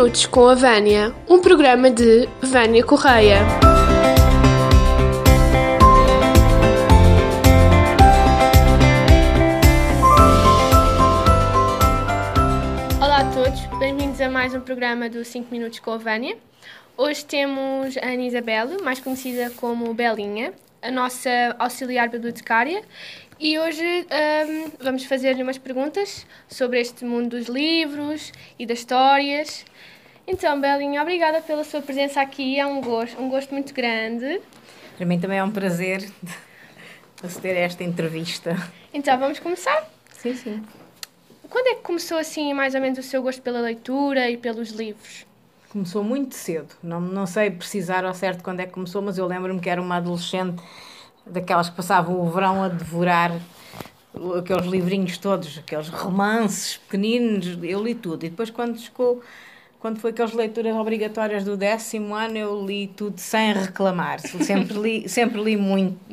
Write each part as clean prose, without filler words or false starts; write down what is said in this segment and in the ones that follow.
minutos com a Vânia, um programa de Vânia Correia. Olá a todos, bem-vindos a mais um programa do 5 minutos com a Vânia. Hoje temos a Ana Isabel, mais conhecida como Belinha, a nossa auxiliar bibliotecária, e hoje vamos fazer-lhe umas perguntas sobre este mundo dos livros e das histórias. Então, Belinha, obrigada pela sua presença aqui, é um gosto muito grande. Para mim também é um prazer aceder a esta entrevista. Então, vamos começar? Sim. Quando é que começou, assim, mais ou menos o seu gosto pela leitura e pelos livros? Começou muito cedo, não sei precisar ao certo quando é que começou, mas eu lembro-me que era uma adolescente daquelas que passavam o verão a devorar aqueles livrinhos todos, aqueles romances pequeninos, eu li tudo. E depois quando foi aquelas leituras obrigatórias do 10º ano, eu li tudo sem reclamar. Sempre li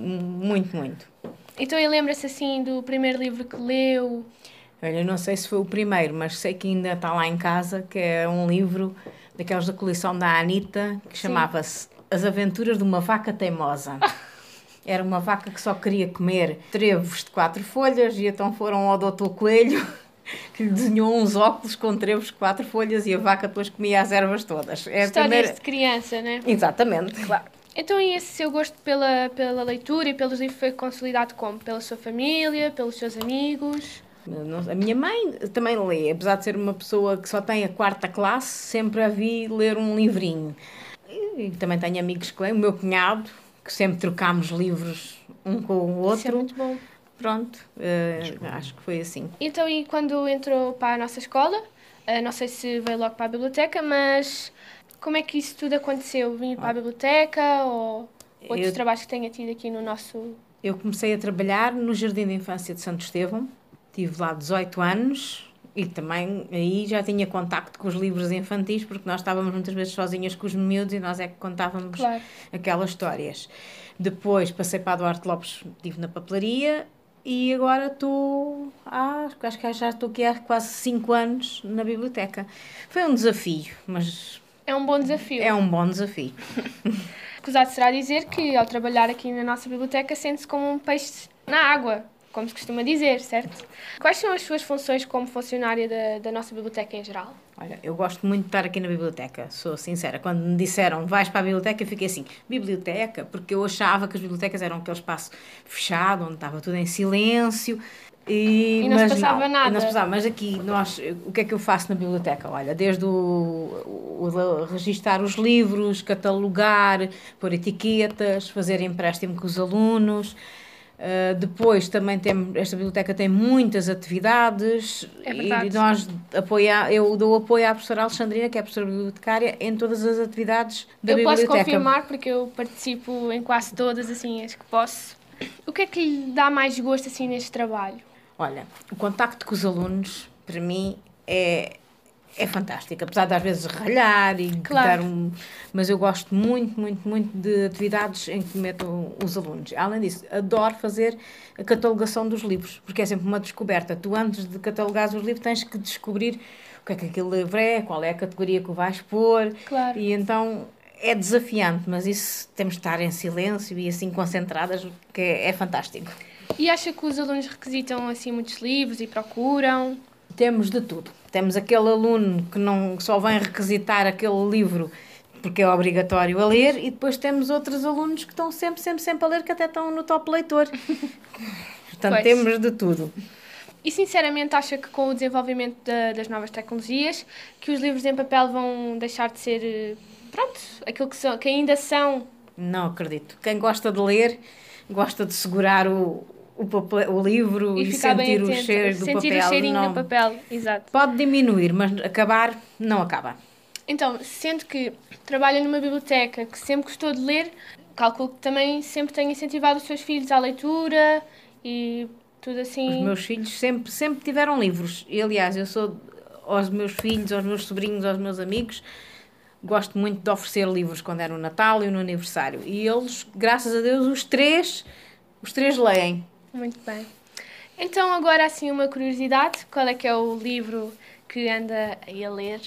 muito. Então, lembra-se, assim, do primeiro livro que leu? Olha, não sei se foi o primeiro, mas sei que ainda está lá em casa, que é um livro daqueles da coleção da Anita, que chamava-se As Aventuras de uma Vaca Teimosa. Era uma vaca que só queria comer trevos de 4 folhas e então foram ao Doutor Coelho, que lhe desenhou uns óculos com trevos de 4 folhas e a vaca depois comia as ervas todas. Histórias de criança, não é? Exatamente. Claro. Então, e esse seu gosto pela leitura e pelos livros foi consolidado como? Pela sua família, pelos seus amigos? A minha mãe também lê, apesar de ser uma pessoa que só tem a 4ª classe, sempre a vi ler um livrinho. E também tenho amigos que leem, o meu cunhado, que sempre trocámos livros um com o outro. Isso é muito bom. Pronto, acho que foi assim. Então, e quando entrou para a nossa escola, não sei se veio logo para a biblioteca, mas como é que isso tudo aconteceu? Vir para a biblioteca ou outros trabalhos que tenha tido aqui no nosso... Eu comecei a trabalhar no Jardim de Infância de Santo Estevão. Tive lá 18 anos e também aí já tinha contacto com os livros infantis, porque nós estávamos muitas vezes sozinhas com os miúdos e nós é que contávamos aquelas histórias. Depois passei para a Duarte Lopes, estive na papelaria e agora acho que já estou aqui há quase 5 anos na biblioteca. Foi um desafio, mas... É um bom desafio. É um bom desafio. Escusado será dizer que ao trabalhar aqui na nossa biblioteca sente-se como um peixe na água, como se costuma dizer, certo? Quais são as suas funções como funcionária da nossa biblioteca em geral? Olha, eu gosto muito de estar aqui na biblioteca, sou sincera. Quando me disseram, vais para a biblioteca, eu fiquei assim, biblioteca? Porque eu achava que as bibliotecas eram aquele espaço fechado, onde estava tudo em silêncio. E não se passava nada. Não se passava, mas aqui, o que é que eu faço na biblioteca? Olha, desde o registar os livros, catalogar, pôr etiquetas, fazer empréstimo com os alunos... depois também esta biblioteca tem muitas atividades e eu dou apoio à professora Alexandrina, que é a professora bibliotecária, em todas as atividades da biblioteca. Eu posso confirmar, porque eu participo em quase todas, assim, as que posso. O que é que lhe dá mais gosto, assim, neste trabalho? Olha, o contacto com os alunos, para mim, é fantástico, apesar de às vezes ralhar e mas eu gosto muito de atividades em que meto os alunos. Além disso, adoro fazer a catalogação dos livros, porque é sempre uma descoberta. Tu, antes de catalogar os livros, tens que descobrir o que é que aquele livro é, qual é a categoria que o vais pôr. Claro. E então é desafiante, mas isso temos de estar em silêncio e assim concentradas, que é fantástico. E acha que os alunos requisitam assim muitos livros e procuram? Temos de tudo. Temos aquele aluno que só vem requisitar aquele livro porque é obrigatório a ler, e depois temos outros alunos que estão sempre a ler, que até estão no top leitor. Portanto, temos de tudo. E sinceramente acha que com o desenvolvimento das novas tecnologias que os livros em papel vão deixar de ser, aquilo que ainda são? Não acredito. Quem gosta de ler, gosta de segurar o livro e sentir o cheiro do papel. Sentir o cheirinho no papel, exato. Pode diminuir, mas acabar, não acaba. Então, sendo que trabalha numa biblioteca que sempre gostou de ler, calculo que também sempre tem incentivado os seus filhos à leitura e tudo assim. Os meus filhos sempre tiveram livros. E, aliás, eu sou aos meus filhos, aos meus sobrinhos, aos meus amigos, gosto muito de oferecer livros quando é no Natal e no aniversário. E eles, graças a Deus, os três leem. Muito bem. Então, agora assim uma curiosidade, qual é que é o livro que anda aí a ler?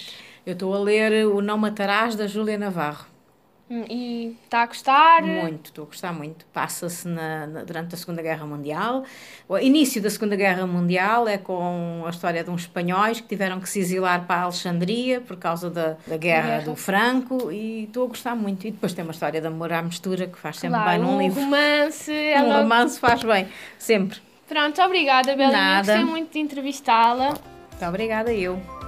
Eu estou a ler O Não Matarás, da Júlia Navarro. E está a gostar? Muito, estou a gostar muito. Passa-se durante a Segunda Guerra Mundial. O início da Segunda Guerra Mundial é com a história de uns espanhóis que tiveram que se exilar para a Alexandria por causa da guerra do Franco, e estou a gostar muito. E depois tem uma história de amor à mistura que faz sempre bem num livro. Romance. Um romance faz bem, sempre. Pronto, obrigada, Belinha. Nada. Gostei muito de entrevistá-la. Muito obrigada, eu.